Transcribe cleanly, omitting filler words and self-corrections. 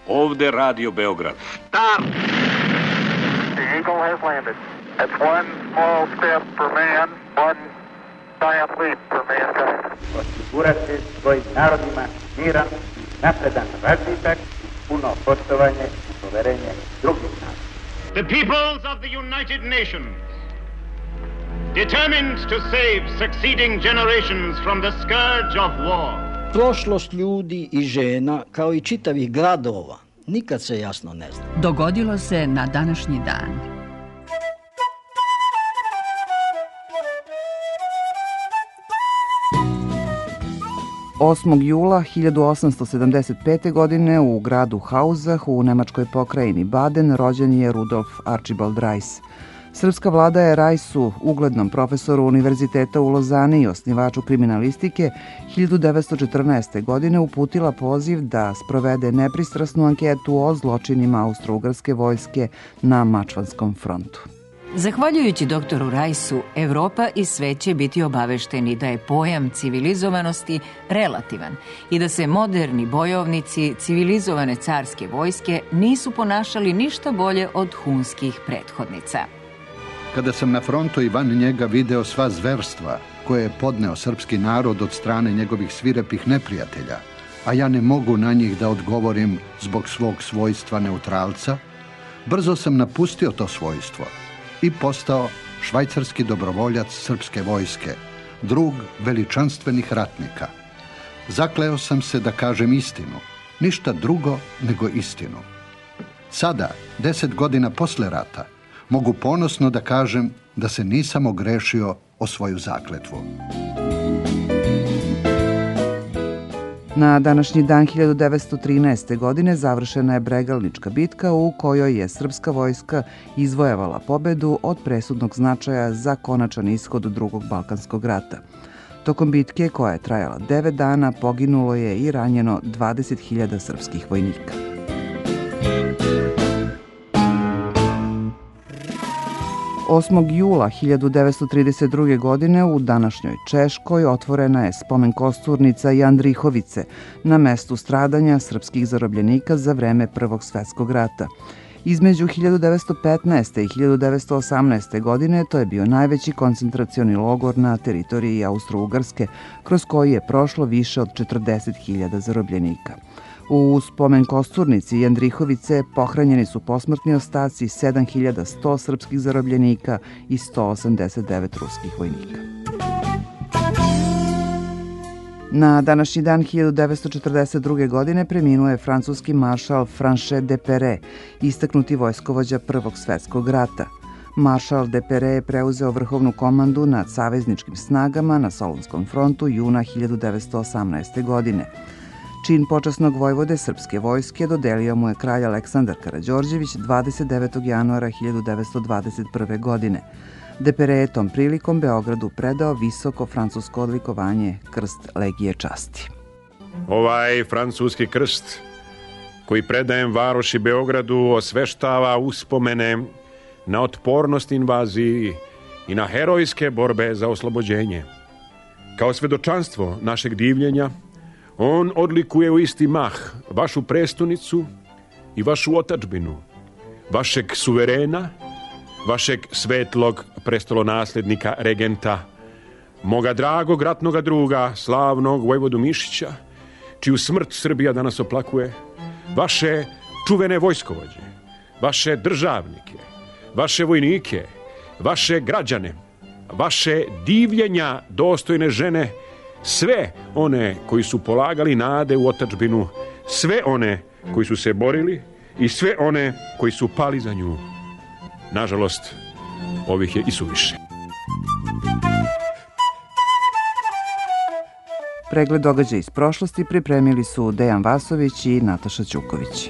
Ovde Radio Beograd. Stop! The Eagle has landed. It's one small step for man, one giant leap for mankind. Osigurati svojim narodima miran, napredan razvitak, puno poštovanje i poverenje drugih naroda. The peoples of the United Nations, determined to save succeeding generations from the scourge of war. Prošlost ljudi i žena, kao i čitavih gradova, nikad se jasno ne zna. Dogodilo se na današnji dan. Jula 1875. godine u gradu Hausach u nemačkoj pokrajini Baden rođen je Rudolf Archibald Reiss. Srpska vlada je Reissu, uglednom profesoru univerziteta u Lozani i osnivaču kriminalistike, 1914. godine uputila poziv da sprovede nepristrasnu anketu o zločinima austro-ugarske vojske na Mačvanskom frontu. Zahvaljujući doktoru Reissu, Evropa i svet će biti obavešteni da je pojam civilizovanosti relativan i da se moderni bojovnici civilizovane carske vojske nisu ponašali ništa bolje od hunskih prethodnica. Kada sam na frontu i van njega video sva zverstva koje je podneo srpski narod od strane njegovih svirepih neprijatelja, a ja ne mogu na njih da odgovorim zbog svog svojstva neutralca, brzo sam napustio to svojstvo i postao švajcarski dobrovoljac srpske vojske, drug veličanstvenih ratnika. Zakleo sam se da kažem istinu, ništa drugo nego istinu. Sada, 10 godina posle rata, mogu ponosno da kažem da se nisam ogrešio o svoju zakletvu. Na današnji dan 1913. godine završena je Bregalnička bitka u kojoj je srpska vojska izvojevala pobedu od presudnog značaja za konačan ishod Drugog Balkanskog rata. Tokom bitke, koja je trajala 9 dana, poginulo je i ranjeno 20.000 srpskih vojnika. Jula 1932. godine u današnjoj Češkoj otvorena je spomen kosturnica Jandrihovice na mestu stradanja srpskih zarobljenika za vreme Prvog svjetskog rata. Između 1915. i 1918. godine to je bio najveći koncentracioni logor na teritoriji Austro-Ugarske, kroz koji je prošlo više od 40.000 zarobljenika. U spomen kosturnici Jandrihovice pohranjeni su posmrtni ostaci 7.100 srpskih zarobljenika i 189 ruskih vojnika. Na današnji dan 1942. godine preminuo je francuski maršal Franchet Depere, istaknuti vojskovođa Prvog svjetskog rata. Maršal Depere je preuzeo vrhovnu komandu nad savezničkim snagama na Solunskom frontu juna 1918. godine. Čin počasnog vojvode srpske vojske dodelio mu je kralj Aleksandar Karađorđević 29. januara 1921. godine. Depere je tom prilikom Beogradu predao visoko francusko odlikovanje Krst Legije časti. Ovaj francuski krst koji predajem varoši Beogradu osveštava uspomene na otpornost invaziji i na herojske borbe za oslobođenje. Kao svedočanstvo našeg divljenja, on odlikuje u isti mah vašu prestonicu i vašu otadžbinu, vašeg suverena, vašeg svetlog prestolonaslednika regenta, moga dragog ratnoga druga, slavnog vojvodu Mišića, čiju smrt Srbija danas oplakuje, vaše čuvene vojskovođe, vaše državnike, vaše vojnike, vaše građane, vaše divljenja dostojne žene, sve one koji su polagali nade u otadžbinu, sve one koji su se borili i sve one koji su pali za nju. Nažalost, ovih je i suviše. Pregled događaja iz prošlosti pripremili su Dejan Vasović i Nataša Ćuković.